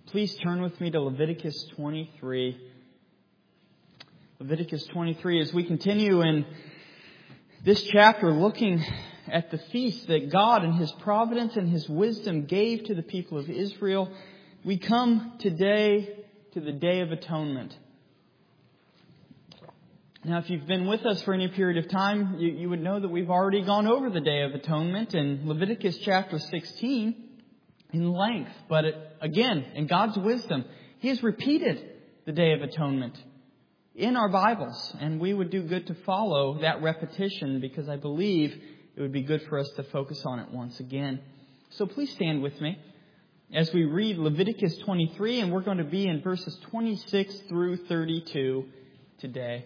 Please turn with me to Leviticus 23. Leviticus 23, as we continue in this chapter looking at the feast that God in His providence and His wisdom gave to the people of Israel, we come today to the Day of Atonement. Now, if you've been with us for any period of time, you would know that we've already gone over the Day of Atonement in Leviticus chapter 16 in length. But again, in God's wisdom, He has repeated the Day of Atonement in our Bibles. And we would do good to follow that repetition because I believe it would be good for us to focus on it once again. So please stand with me as we read Leviticus 23, and we're going to be in verses 26 through 32 today.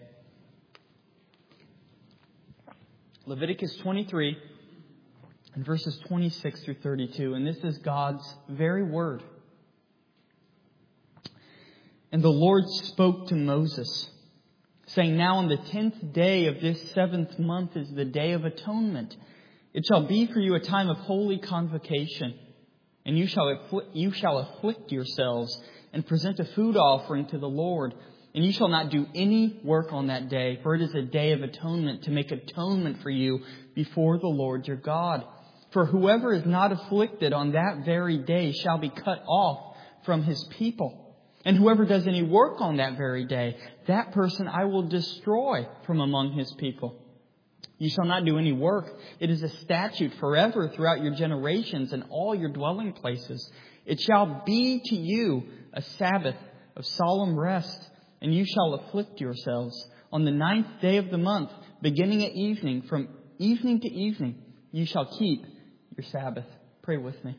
Leviticus 23 and verses 26 through 32. And this is God's very word. And the Lord spoke to Moses, saying, Now on the 10th day of this 7th month is the Day of Atonement. It shall be for you a time of holy convocation. And you shall afflict yourselves and present a food offering to the Lord. And you shall not do any work on that day, for it is a day of atonement, to make atonement for you before the Lord your God. For whoever is not afflicted on that very day shall be cut off from his people. And whoever does any work on that very day, that person I will destroy from among his people. You shall not do any work. It is a statute forever throughout your generations and all your dwelling places. It shall be to you a Sabbath of solemn rest. And you shall afflict yourselves on the 9th day of the month, beginning at evening. From evening to evening, you shall keep your Sabbath. Pray with me.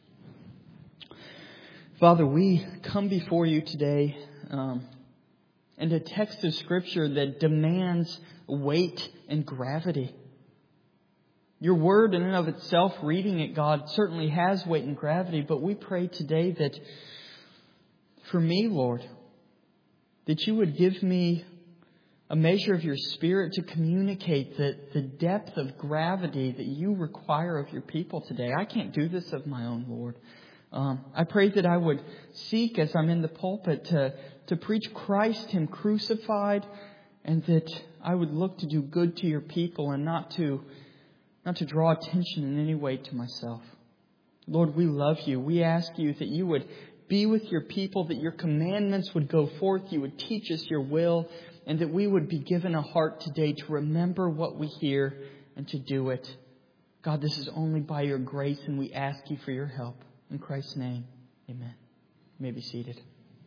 Father, we come before you today in a text of Scripture that demands weight and gravity. Your word in and of itself, reading it, God, certainly has weight and gravity. But we pray today that for me, Lord, that you would give me a measure of your Spirit to communicate the depth of gravity that you require of your people today. I can't do this of my own, Lord. I pray that I would seek, as I'm in the pulpit, to preach Christ, Him crucified, and that I would look to do good to your people and not to draw attention in any way to myself. Lord, we love you. We ask you that you would be with your people, that your commandments would go forth, you would teach us your will, and that we would be given a heart today to remember what we hear and to do it. God, this is only by your grace, and we ask you for your help. In Christ's name, amen. You may be seated.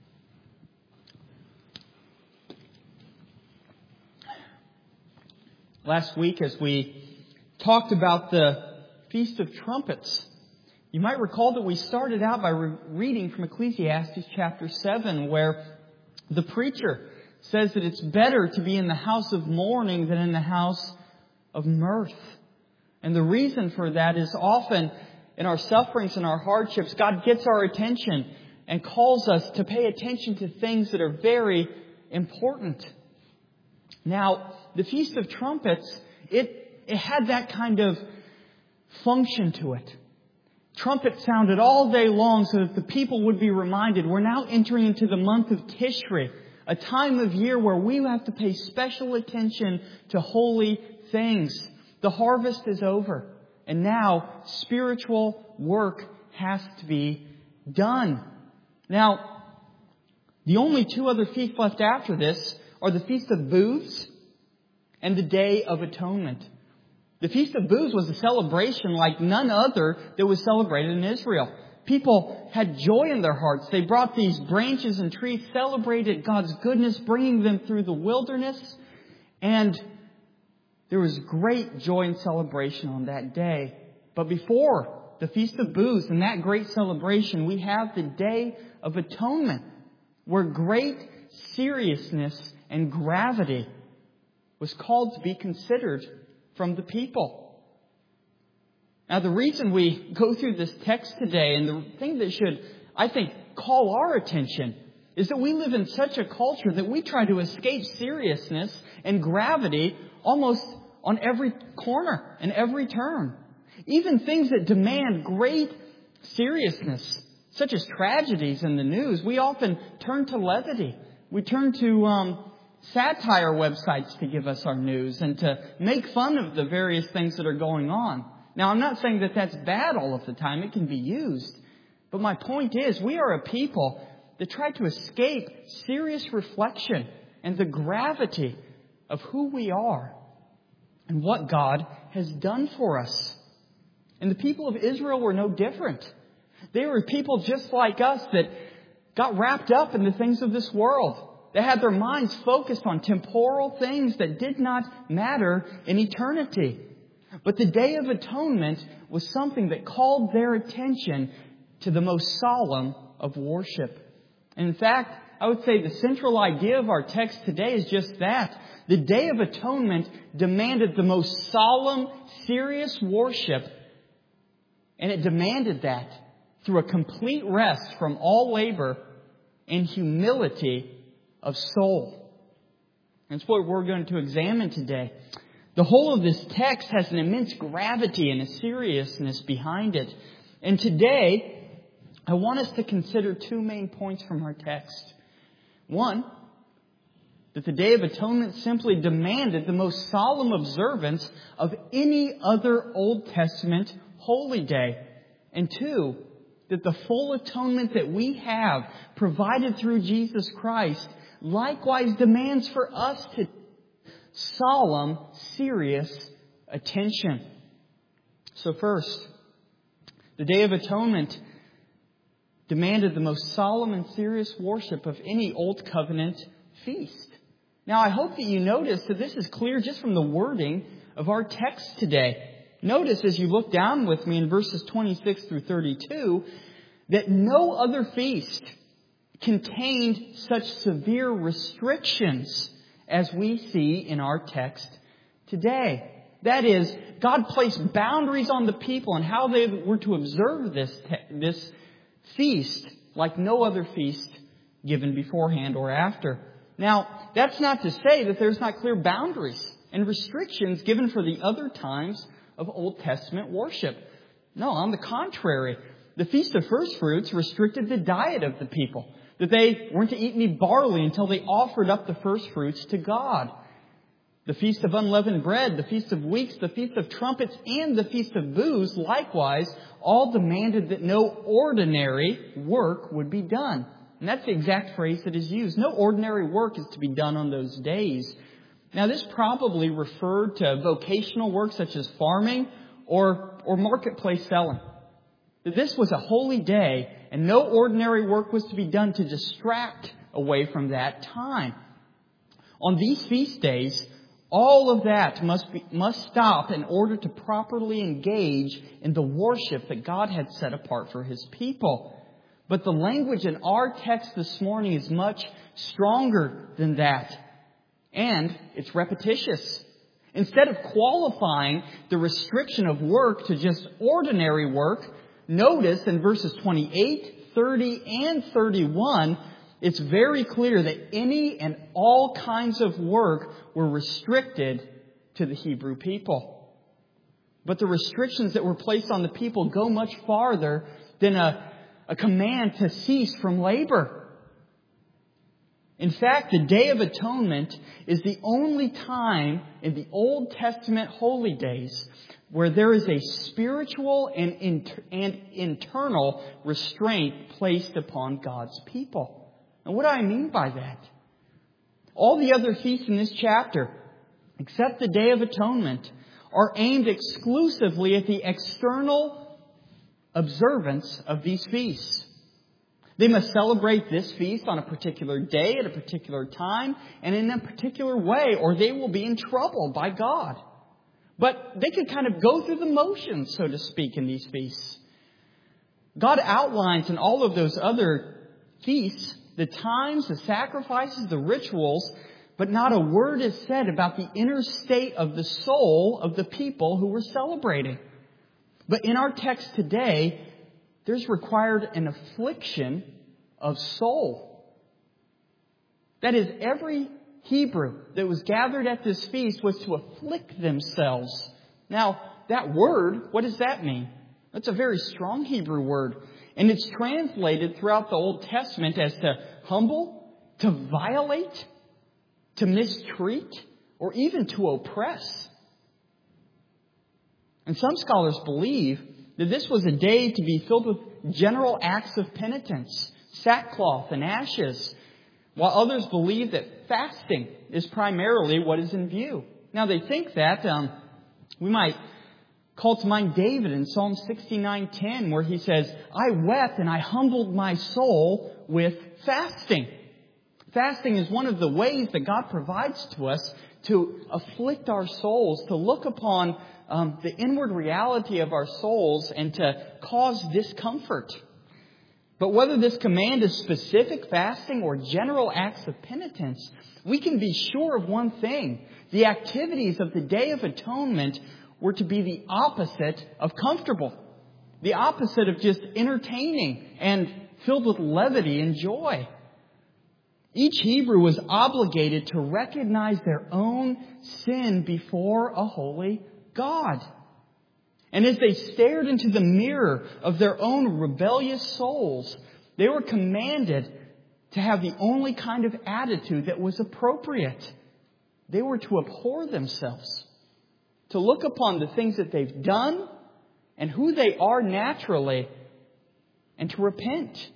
Last week, as we talked about the Feast of Trumpets, you might recall that we started out by reading from Ecclesiastes chapter 7, where the preacher says that it's better to be in the house of mourning than in the house of mirth. And the reason for that is often in our sufferings and our hardships, God gets our attention and calls us to pay attention to things that are very important. Now, the Feast of Trumpets, it had that kind of function to it. Trumpets sounded all day long so that the people would be reminded we're now entering into the month of Tishri, a time of year where we have to pay special attention to holy things. The harvest is over, and now spiritual work has to be done. Now, the only two other feasts left after this are the Feast of Booths and the Day of Atonement. The Feast of Booths was a celebration like none other that was celebrated in Israel. People had joy in their hearts. They brought these branches and trees, celebrated God's goodness, bringing them through the wilderness. And there was great joy and celebration on that day. But before the Feast of Booths and that great celebration, we have the Day of Atonement, where great seriousness and gravity was called to be considered from the people. Now, the reason we go through this text today, and the thing that should, I think, call our attention, is that we live in such a culture that we try to escape seriousness and gravity almost on every corner and every turn. Even things that demand great seriousness, such as tragedies in the news, we often turn to levity. We turn to satire websites to give us our news and to make fun of the various things that are going on. Now, I'm not saying that that's bad all of the time. It can be used. But my point is, we are a people that try to escape serious reflection and the gravity of who we are and what God has done for us. And the people of Israel were no different. They were people just like us that got wrapped up in the things of this world. They had their minds focused on temporal things that did not matter in eternity. But the Day of Atonement was something that called their attention to the most solemn of worship. And in fact, I would say the central idea of our text today is just that. The Day of Atonement demanded the most solemn, serious worship. And it demanded that through a complete rest from all labor and humility of soul. That's what we're going to examine today. The whole of this text has an immense gravity and a seriousness behind it. And today, I want us to consider two main points from our text. One, that the Day of Atonement simply demanded the most solemn observance of any other Old Testament holy day. And two, that the full atonement that we have provided through Jesus Christ likewise demands for us to solemn, serious attention. So first, the Day of Atonement demanded the most solemn and serious worship of any Old Covenant feast. Now, I hope that you notice that this is clear just from the wording of our text today. Notice as you look down with me in verses 26 through 32 that no other feast contained such severe restrictions as we see in our text today. That is, God placed boundaries on the people and how they were to observe this feast like no other feast given beforehand or after. Now, that's not to say that there's not clear boundaries and restrictions given for the other times of Old Testament worship. No, on the contrary, the Feast of First Fruits restricted the diet of the people, that they weren't to eat any barley until they offered up the first fruits to God. The Feast of Unleavened Bread, the Feast of Weeks, the Feast of Trumpets, and the Feast of Booths, likewise, all demanded that no ordinary work would be done. And that's the exact phrase that is used. No ordinary work is to be done on those days. Now, this probably referred to vocational work such as farming or marketplace selling. This was a holy day, and no ordinary work was to be done to distract away from that time. On these feast days, all of that must stop in order to properly engage in the worship that God had set apart for His people. But the language in our text this morning is much stronger than that. And it's repetitious. Instead of qualifying the restriction of work to just ordinary work, notice in verses 28, 30, and 31, it's very clear that any and all kinds of work were restricted to the Hebrew people. But the restrictions that were placed on the people go much farther than a command to cease from labor. In fact, the Day of Atonement is the only time in the Old Testament holy days where there is a spiritual and internal restraint placed upon God's people. And what do I mean by that? All the other feasts in this chapter, except the Day of Atonement, are aimed exclusively at the external observance of these feasts. They must celebrate this feast on a particular day at a particular time and in a particular way, or they will be in trouble by God. But they could kind of go through the motions, so to speak, in these feasts. God outlines in all of those other feasts the times, the sacrifices, the rituals, but not a word is said about the inner state of the soul of the people who were celebrating. But in our text today, there's required an affliction of soul. That is, every Hebrew that was gathered at this feast was to afflict themselves. Now, that word, what does that mean? That's a very strong Hebrew word. And it's translated throughout the Old Testament as to humble, to violate, to mistreat, or even to oppress. And some scholars believe that this was a day to be filled with general acts of penitence, sackcloth and ashes, while others believe that fasting is primarily what is in view. Now they think that we might call to mind David in Psalm 69:10, where he says, "I wept and I humbled my soul with fasting." Fasting is one of the ways that God provides to us to afflict our souls, to look upon the inward reality of our souls and to cause discomfort. But whether this command is specific fasting or general acts of penitence, we can be sure of one thing. The activities of the Day of Atonement were to be the opposite of comfortable, the opposite of just entertaining and filled with levity and joy. Each Hebrew was obligated to recognize their own sin before a holy God. And as they stared into the mirror of their own rebellious souls, they were commanded to have the only kind of attitude that was appropriate. They were to abhor themselves, to look upon the things that they've done and who they are naturally, and to repent.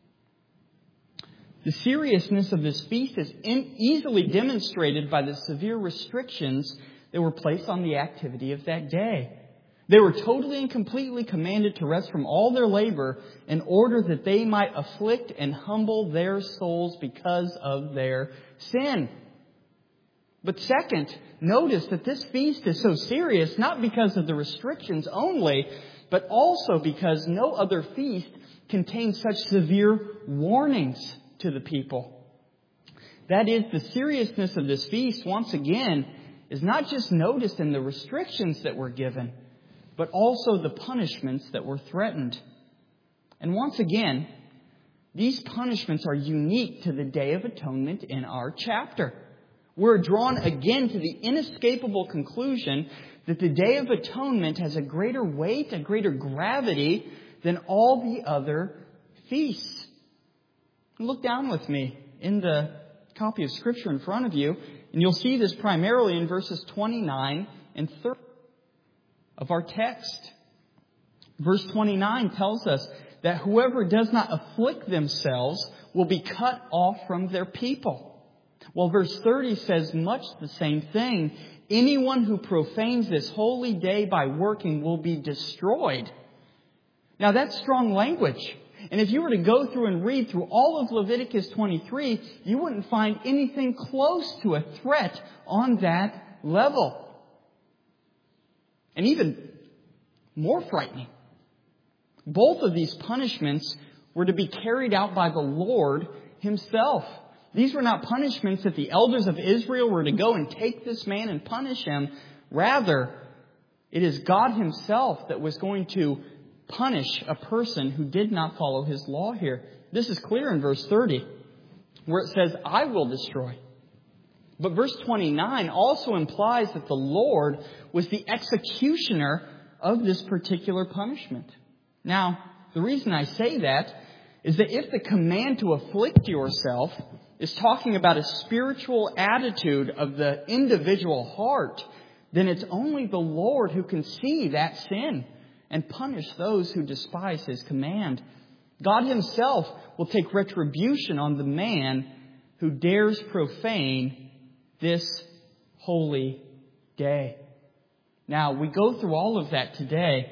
The seriousness of this feast is easily demonstrated by the severe restrictions that were placed on the activity of that day. They were totally and completely commanded to rest from all their labor in order that they might afflict and humble their souls because of their sin. But second, notice that this feast is so serious not because of the restrictions only, but also because no other feast contains such severe warnings to the people. That is, the seriousness of this feast, once again, is not just noticed in the restrictions that were given, but also the punishments that were threatened. And once again, these punishments are unique to the Day of Atonement in our chapter. We're drawn again to the inescapable conclusion that the Day of Atonement has a greater weight, a greater gravity than all the other feasts. Look down with me in the copy of Scripture in front of you, and you'll see this primarily in verses 29 and 30 of our text. Verse 29 tells us that whoever does not afflict themselves will be cut off from their people. Well, verse 30 says much the same thing. Anyone who profanes this holy day by working will be destroyed. Now that's strong language. And if you were to go through and read through all of Leviticus 23, you wouldn't find anything close to a threat on that level. And even more frightening, both of these punishments were to be carried out by the Lord Himself. These were not punishments that the elders of Israel were to go and take this man and punish him. Rather, it is God Himself that was going to punish a person who did not follow His law here. This is clear in verse 30, where it says, "I will destroy." But verse 29 also implies that the Lord was the executioner of this particular punishment. Now, the reason I say that is that if the command to afflict yourself is talking about a spiritual attitude of the individual heart, then it's only the Lord who can see that sin and punish those who despise His command. God Himself will take retribution on the man who dares profane this holy day. Now, we go through all of that today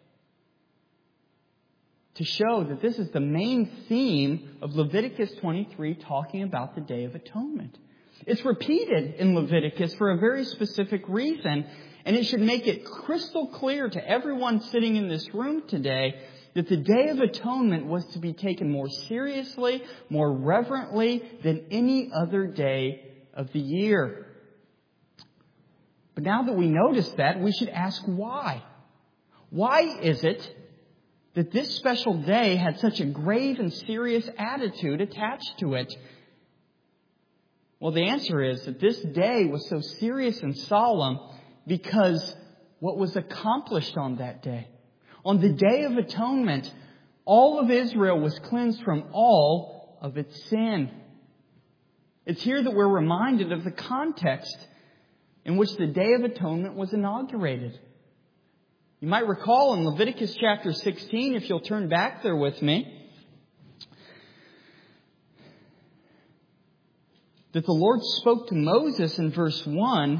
to show that this is the main theme of Leviticus 23, talking about the Day of Atonement. It's repeated in Leviticus for a very specific reason, and it should make it crystal clear to everyone sitting in this room today that the Day of Atonement was to be taken more seriously, more reverently than any other day of the year. But now that we notice that, we should ask why. Why is it that this special day had such a grave and serious attitude attached to it? Well, the answer is that this day was so serious and solemn because what was accomplished on that day. On the Day of Atonement, All of Israel was cleansed from all of its sin. It's here that we're reminded of the context in which the Day of Atonement was inaugurated. You might recall in Leviticus chapter 16, if you'll turn back there with me, that the Lord spoke to Moses in verse 1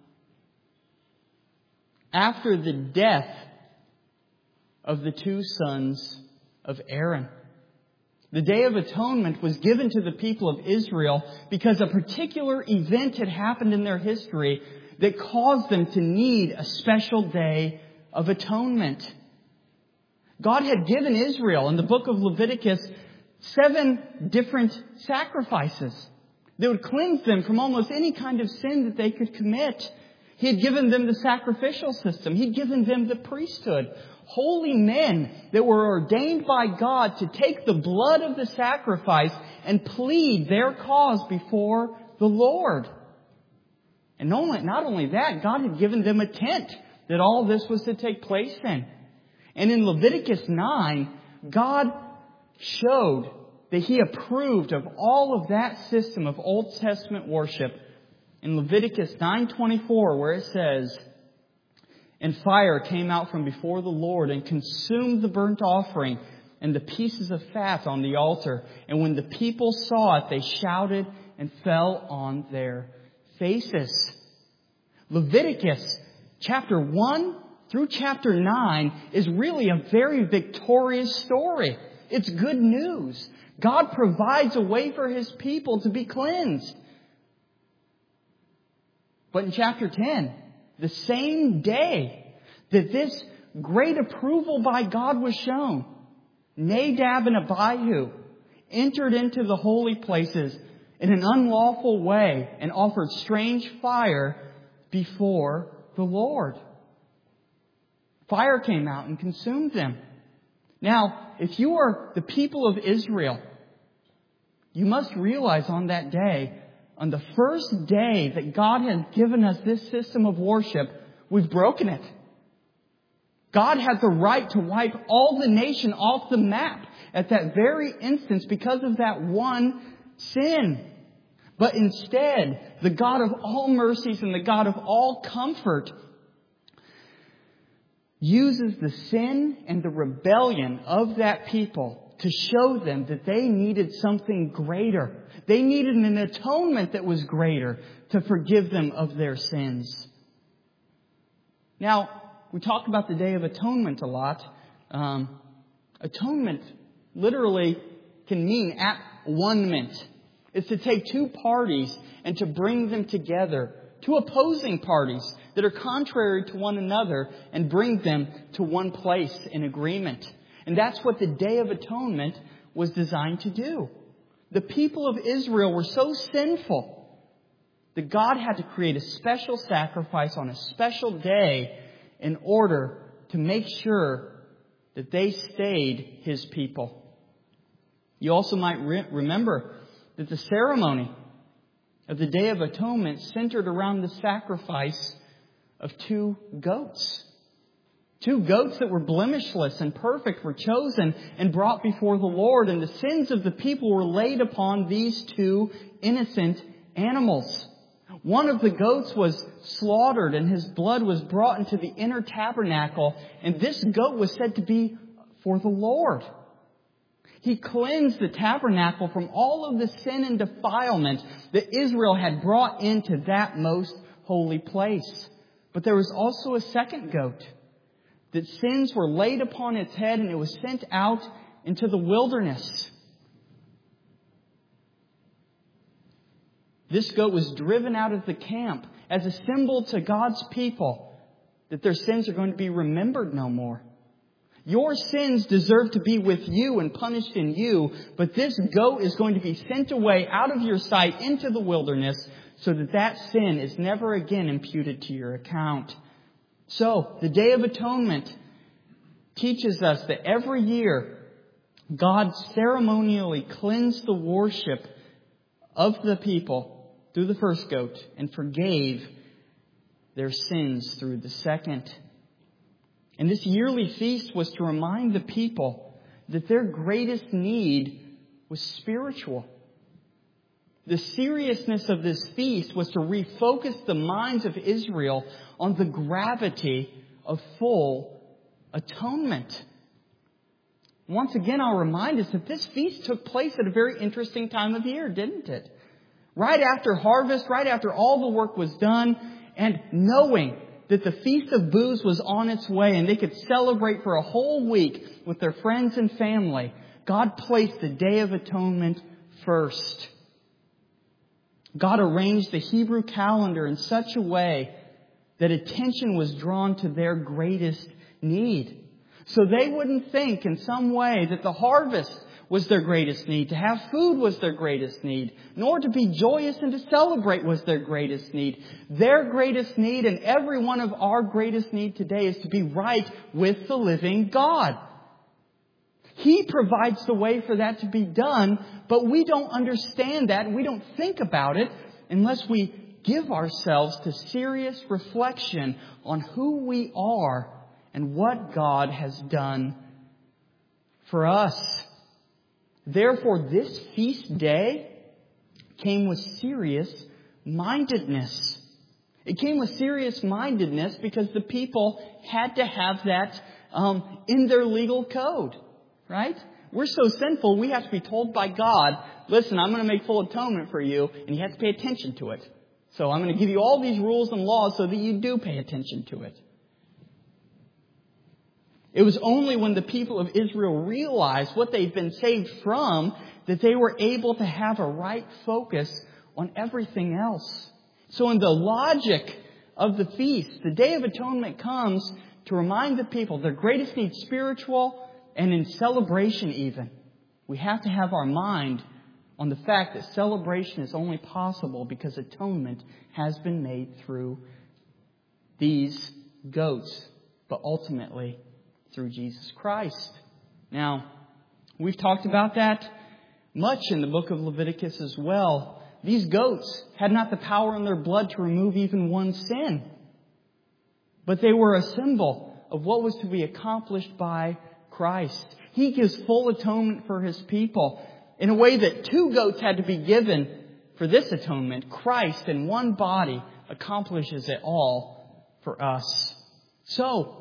after the death of the two sons of Aaron. The Day of Atonement was given to the people of Israel because a particular event had happened in their history that caused them to need a special Day of Atonement. God had given Israel in the book of Leviticus 7 different sacrifices that would cleanse them from almost any kind of sin that they could commit. He had given them the sacrificial system. He'd given them the priesthood. Holy men that were ordained by God to take the blood of the sacrifice and plead their cause before the Lord. And not only that, God had given them a tent that all this was to take place in. And in Leviticus 9, God showed that He approved of all of that system of Old Testament worship. In Leviticus 9:24, where it says, "And fire came out from before the Lord and consumed the burnt offering and the pieces of fat on the altar. And when the people saw it, they shouted and fell on their faces." Leviticus chapter 1 through chapter 9 is really a very victorious story. It's good news. God provides a way for His people to be cleansed. But in chapter 10, the same day that this great approval by God was shown, Nadab and Abihu entered into the holy places in an unlawful way and offered strange fire before the Lord. Fire came out and consumed them. Now, if you are the people of Israel, you must realize on that day, on the first day that God has given us this system of worship, we've broken it. God had the right to wipe all the nation off the map at that very instance because of that one sin. But instead, the God of all mercies and the God of all comfort uses the sin and the rebellion of that people to show them that they needed something greater. They needed an atonement that was greater to forgive them of their sins. Now, we talk about the Day of Atonement a lot. Atonement literally can mean at-one-ment. It's to take two parties and to bring them together, two opposing parties that are contrary to one another, and bring them to one place in agreement. And that's what the Day of Atonement was designed to do. The people of Israel were so sinful that God had to create a special sacrifice on a special day in order to make sure that they stayed His people. You also might remember that the ceremony of the Day of Atonement centered around the sacrifice of two goats. Two goats that were blemishless and perfect were chosen and brought before the Lord, and the sins of the people were laid upon these two innocent animals. One of the goats was slaughtered and his blood was brought into the inner tabernacle, and this goat was said to be for the Lord. He cleansed the tabernacle from all of the sin and defilement that Israel had brought into that most holy place. But there was also a second goat that sins were laid upon its head, and it was sent out into the wilderness. This goat was driven out of the camp as a symbol to God's people that their sins are going to be remembered no more. Your sins deserve to be with you and punished in you, but this goat is going to be sent away out of your sight into the wilderness so that that sin is never again imputed to your account. So, the Day of Atonement teaches us that every year God ceremonially cleansed the worship of the people through the first goat and forgave their sins through the second. And this yearly feast was to remind the people that their greatest need was spiritual. The seriousness of this feast was to refocus the minds of Israel on the gravity of full atonement. Once again, I'll remind us that this feast took place at a very interesting time of year, didn't it? Right after harvest, right after all the work was done, and knowing that the Feast of Booths was on its way and they could celebrate for a whole week with their friends and family, God placed the Day of Atonement first. God arranged the Hebrew calendar in such a way that attention was drawn to their greatest need. So they wouldn't think in some way that the harvest was their greatest need, to have food was their greatest need, nor to be joyous and to celebrate was their greatest need. Their greatest need, and every one of our greatest need today, is to be right with the living God. He provides the way for that to be done, but we don't understand that, we don't think about it unless we give ourselves to serious reflection on who we are and what God has done for us. Therefore, this feast day came with serious mindedness. It came with serious mindedness because the people had to have that in their legal code, right? We're so sinful, we have to be told by God, listen, I'm going to make full atonement for you, and you have to pay attention to it. So I'm going to give you all these rules and laws so that you do pay attention to it. It was only when the people of Israel realized what they'd been saved from that they were able to have a right focus on everything else. So in the logic of the feast, the Day of Atonement comes to remind the people their greatest need spiritual, and in celebration even. We have to have our mind on the fact that celebration is only possible because atonement has been made through these goats, but ultimately through Jesus Christ. Now, we've talked about that much in the book of Leviticus as well. These goats had not the power in their blood to remove even one sin, but they were a symbol of what was to be accomplished by Christ. He gives full atonement for His people. In a way that 2 goats had to be given for this atonement, Christ in one body accomplishes it all for us. So,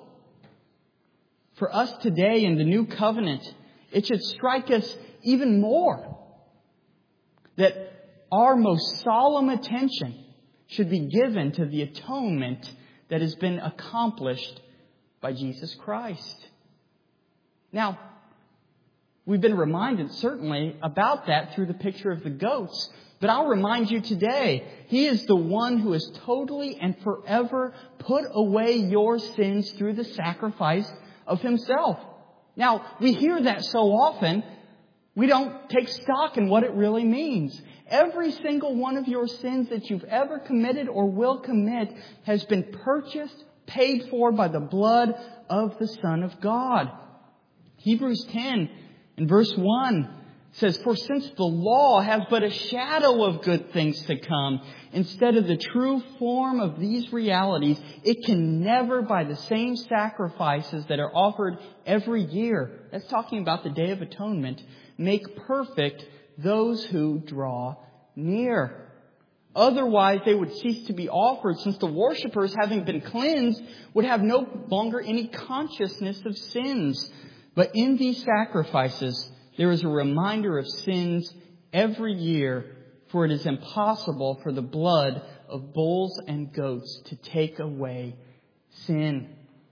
for us today in the new covenant, it should strike us even more that our most solemn attention should be given to the atonement that has been accomplished by Jesus Christ. Now, we've been reminded certainly about that through the picture of the goats, but I'll remind you today, He is the one who has totally and forever put away your sins through the sacrifice of Himself. Now, we hear that so often, we don't take stock in what it really means. Every single one of your sins that you've ever committed or will commit has been purchased, paid for by the blood of the Son of God. Hebrews 10 in verse 1 says, "For since the law has but a shadow of good things to come, instead of the true form of these realities, it can never, by the same sacrifices that are offered every year," that's talking about the Day of Atonement, "make perfect those who draw near. Otherwise, they would cease to be offered, since the worshippers, having been cleansed, would have no longer any consciousness of sins. But in these sacrifices, there is a reminder of sins every year, for it is impossible for the blood of bulls and goats to take away sin."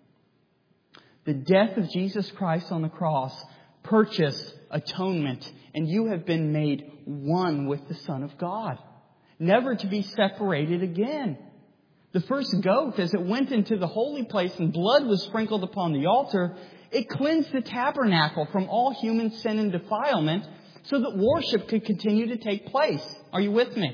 The death of Jesus Christ on the cross purchased atonement, and you have been made one with the Son of God, never to be separated again. The first goat, as it went into the holy place and blood was sprinkled upon the altar, it cleansed the tabernacle from all human sin and defilement so that worship could continue to take place. Are you with me?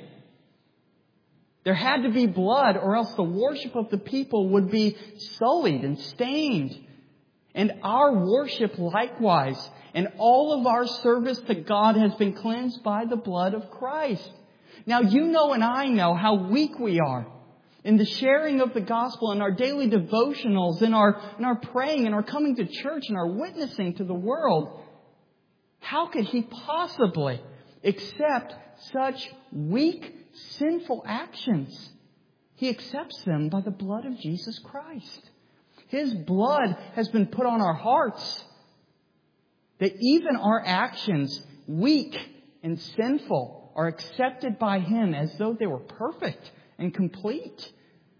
There had to be blood, or else the worship of the people would be sullied and stained. And our worship likewise, and all of our service to God has been cleansed by the blood of Christ. Now you know and I know how weak we are in the sharing of the gospel, in our daily devotionals, in our praying, in our coming to church, and our witnessing to the world. How could He possibly accept such weak, sinful actions? He accepts them by the blood of Jesus Christ. His blood has been put on our hearts, that even our actions, weak and sinful, are accepted by Him as though they were perfect and complete.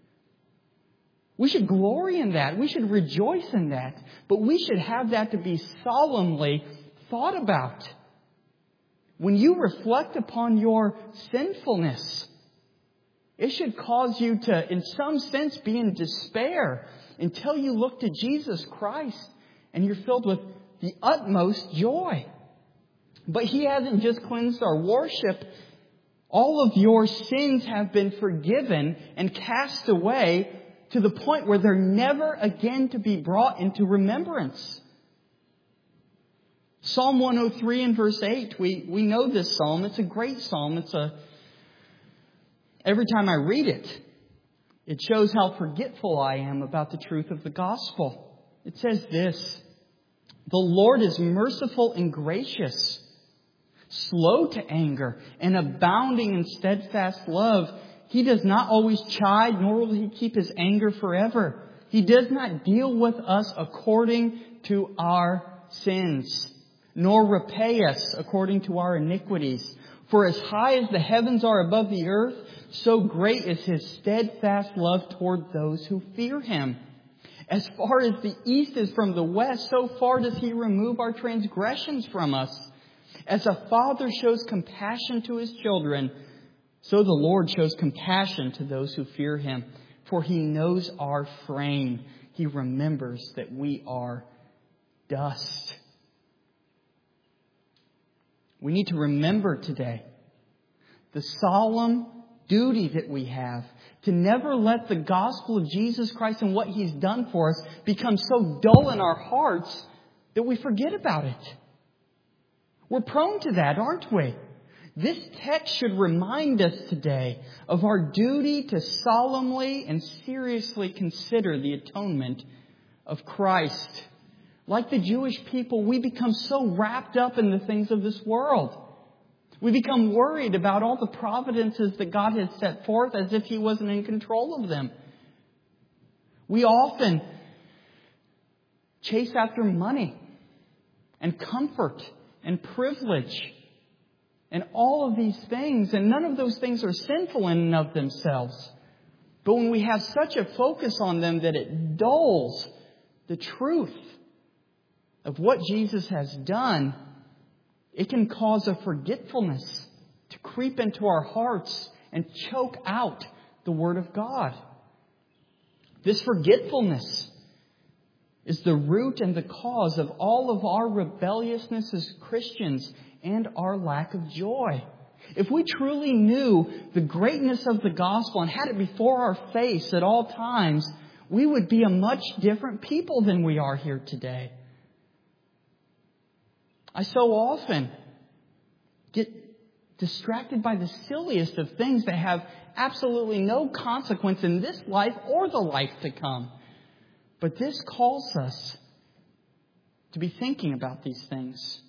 We should glory in that. We should rejoice in that. But we should have that to be solemnly thought about. When you reflect upon your sinfulness, it should cause you to, in some sense, be in despair until you look to Jesus Christ and you're filled with the utmost joy. But He hasn't just cleansed our worship. All of your sins have been forgiven and cast away to the point where they're never again to be brought into remembrance. Psalm 103 and verse 8, we know this psalm. It's a great psalm. Every time I read it, it shows how forgetful I am about the truth of the gospel. It says this: the Lord is merciful and gracious, slow to anger, and abounding in steadfast love. He does not always chide, nor will He keep His anger forever. He does not deal with us according to our sins, nor repay us according to our iniquities. For as high as the heavens are above the earth, so great is His steadfast love toward those who fear Him. As far as the east is from the west, so far does He remove our transgressions from us. As a father shows compassion to his children, so the Lord shows compassion to those who fear Him. For He knows our frame. He remembers that we are dust. We need to remember today the solemn duty that we have to never let the gospel of Jesus Christ and what He's done for us become so dull in our hearts that we forget about it. We're prone to that, aren't we? This text should remind us today of our duty to solemnly and seriously consider the atonement of Christ. Like the Jewish people, we become so wrapped up in the things of this world. We become worried about all the providences that God has set forth as if He wasn't in control of them. We often chase after money and comfort and privilege and all of these things. And none of those things are sinful in and of themselves. But when we have such a focus on them that it dulls the truth of what Jesus has done, it can cause a forgetfulness to creep into our hearts and choke out the Word of God. This forgetfulness is the root and the cause of all of our rebelliousness as Christians and our lack of joy. If we truly knew the greatness of the gospel and had it before our face at all times, we would be a much different people than we are here today. I so often get distracted by the silliest of things that have absolutely no consequence in this life or the life to come. But this calls us to be thinking about these things.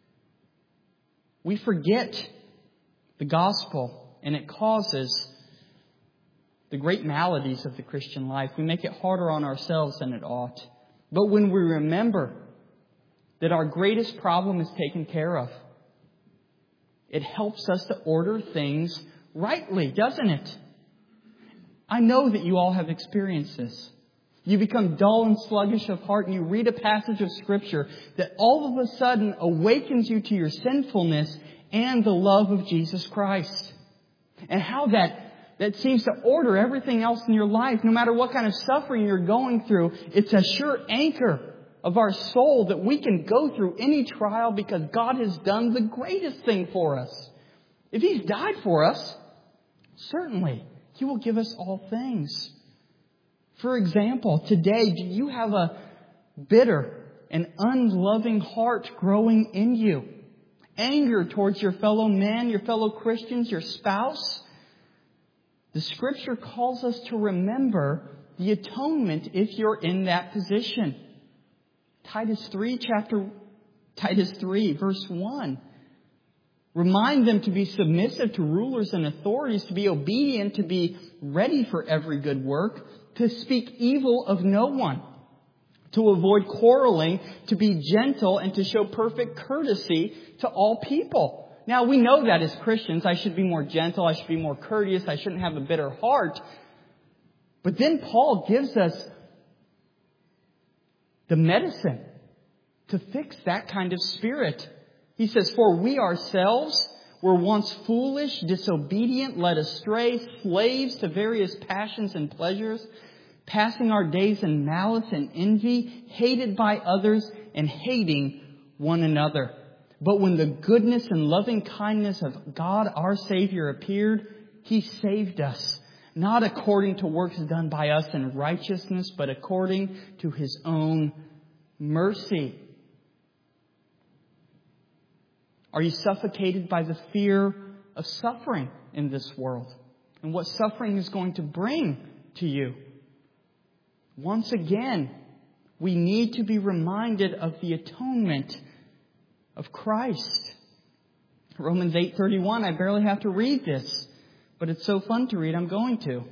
We forget the gospel, and it causes the great maladies of the Christian life. We make it harder on ourselves than it ought. But when we remember that our greatest problem is taken care of, it helps us to order things rightly, doesn't it? I know that you all have experienced this. You become dull and sluggish of heart and you read a passage of Scripture that all of a sudden awakens you to your sinfulness and the love of Jesus Christ. And how that seems to order everything else in your life. No matter what kind of suffering you're going through, it's a sure anchor of our soul that we can go through any trial because God has done the greatest thing for us. If He's died for us, certainly He will give us all things. For example, today, do you have a bitter and unloving heart growing in you? Anger towards your fellow man, your fellow Christians, your spouse? The Scripture calls us to remember the atonement if you're in that position. Titus 3, Titus 3, verse 1. Remind them to be submissive to rulers and authorities, to be obedient, to be ready for every good work, to speak evil of no one, to avoid quarreling, to be gentle, and to show perfect courtesy to all people. Now, we know that as Christians, I should be more gentle, I should be more courteous, I shouldn't have a bitter heart. But then Paul gives us the medicine to fix that kind of spirit. He says, for we ourselves were once foolish, disobedient, led astray, slaves to various passions and pleasures, passing our days in malice and envy, hated by others and hating one another. But when the goodness and loving kindness of God our Savior appeared, He saved us, not according to works done by us in righteousness, but according to His own mercy. Are you suffocated by the fear of suffering in this world and what suffering is going to bring to you? Once again, we need to be reminded of the atonement of Christ. Romans 8:31, I barely have to read this, but it's so fun to read, I'm going to.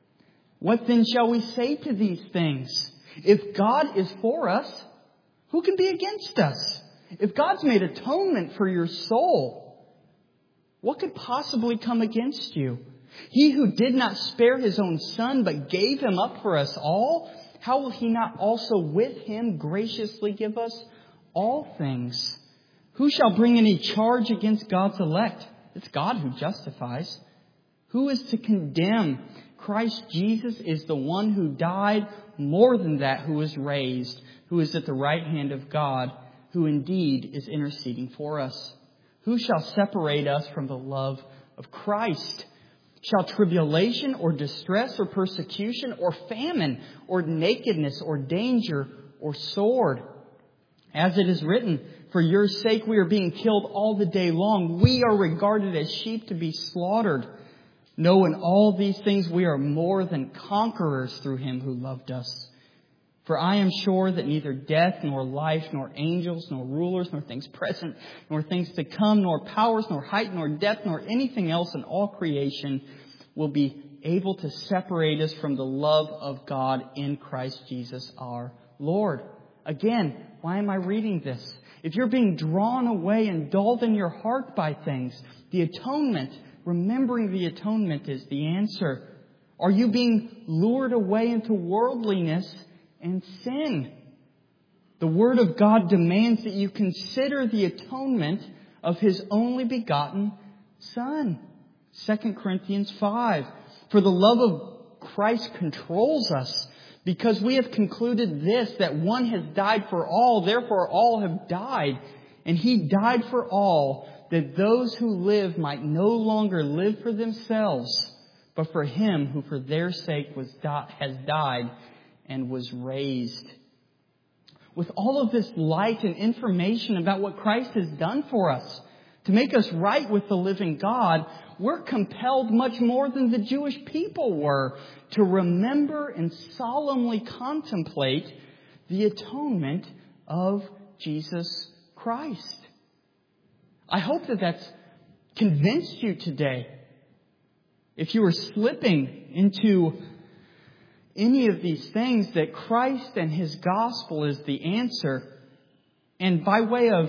What then shall we say to these things? If God is for us, who can be against us? If God's made atonement for your soul, what could possibly come against you? He who did not spare His own Son, but gave Him up for us all, how will He not also with Him graciously give us all things? Who shall bring any charge against God's elect? It's God who justifies. Who is to condemn? Christ Jesus is the one who died, more than that, who was raised, who is at the right hand of God, who indeed is interceding for us. Who shall separate us from the love of Christ? Shall tribulation or distress or persecution or famine or nakedness or danger or sword? As it is written, for your sake we are being killed all the day long. We are regarded as sheep to be slaughtered. No, in all these things we are more than conquerors through Him who loved us. For I am sure that neither death, nor life, nor angels, nor rulers, nor things present, nor things to come, nor powers, nor height, nor depth, nor anything else in all creation will be able to separate us from the love of God in Christ Jesus our Lord. Again, why am I reading this? If you're being drawn away and dulled in your heart by things, the atonement, remembering the atonement is the answer. Are you being lured away into worldliness and sin? The Word of God demands that you consider the atonement of His only begotten Son. 2 Corinthians 5. For the love of Christ controls us, because we have concluded this, that one has died for all, therefore all have died. And He died for all, that those who live might no longer live for themselves, but for Him who for their sake has died and was raised. With all of this light and information about what Christ has done for us to make us right with the living God, we're compelled much more than the Jewish people were to remember and solemnly contemplate the atonement of Jesus Christ. I hope that that's convinced you today. If you were slipping into any of these things, that Christ and His gospel is the answer. And by way of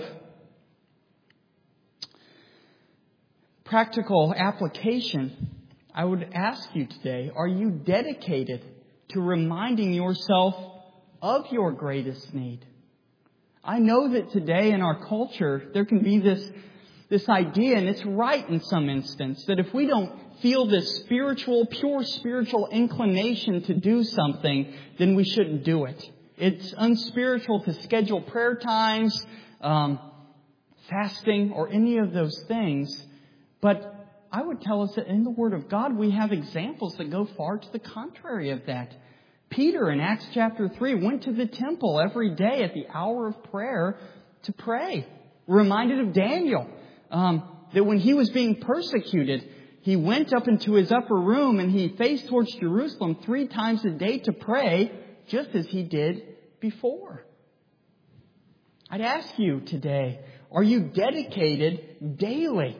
practical application, I would ask you today, are you dedicated to reminding yourself of your greatest need? I know that today in our culture, there can be this idea, and it's right in some instance, that if we don't feel this pure spiritual inclination to do something, then we shouldn't do it. It's unspiritual to schedule prayer times, fasting, or any of those things. But I would tell us that in the Word of God, we have examples that go far to the contrary of that. Peter in Acts chapter 3 went to the temple every day at the hour of prayer to pray. We're reminded of Daniel, that when he was being persecuted, he went up into his upper room and he faced towards Jerusalem 3 times a day to pray, just as he did before. I'd ask you today, are you dedicated daily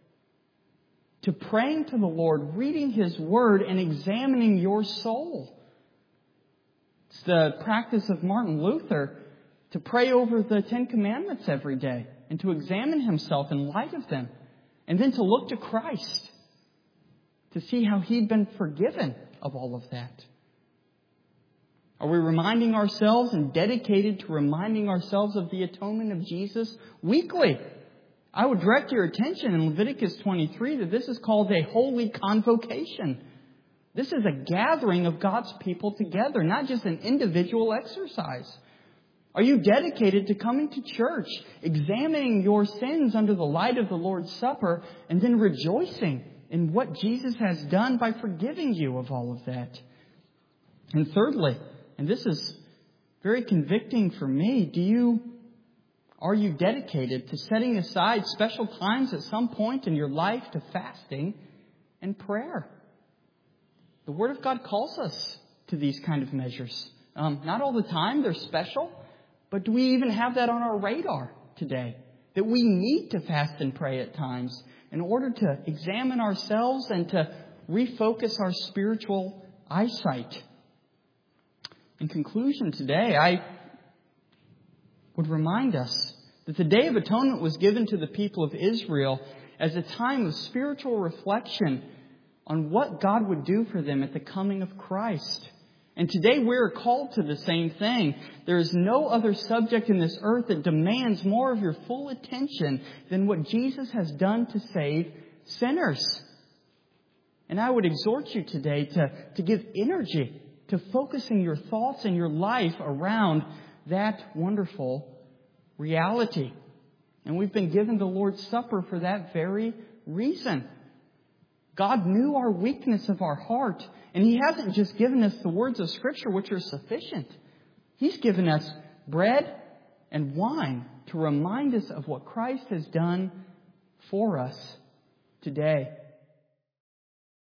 to praying to the Lord, reading His Word, and examining your soul? It's the practice of Martin Luther to pray over the Ten Commandments every day and to examine himself in light of them, and then to look to Christ to see how He'd been forgiven of all of that. Are we reminding ourselves and dedicated to reminding ourselves of the atonement of Jesus weekly? I would direct your attention in Leviticus 23 that this is called a holy convocation. This is a gathering of God's people together, not just an individual exercise. Are you dedicated to coming to church, examining your sins under the light of the Lord's Supper, and then rejoicing in what Jesus has done by forgiving you of all of that? And thirdly, and this is very convicting for me, are you dedicated to setting aside special times at some point in your life to fasting and prayer? The Word of God calls us to these kind of measures. Not all the time, they're special, but do we even have that on our radar today? That we need to fast and pray at times in order to examine ourselves and to refocus our spiritual eyesight. In conclusion today, I would remind us that the Day of Atonement was given to the people of Israel as a time of spiritual reflection on what God would do for them at the coming of Christ. And today we're called to the same thing. There is no other subject in this earth that demands more of your full attention than what Jesus has done to save sinners. And I would exhort you today to give energy to focusing your thoughts and your life around that wonderful reality. And we've been given the Lord's Supper for that very reason. God knew our weakness of our heart, and He hasn't just given us the words of Scripture, which are sufficient. He's given us bread and wine to remind us of what Christ has done for us today.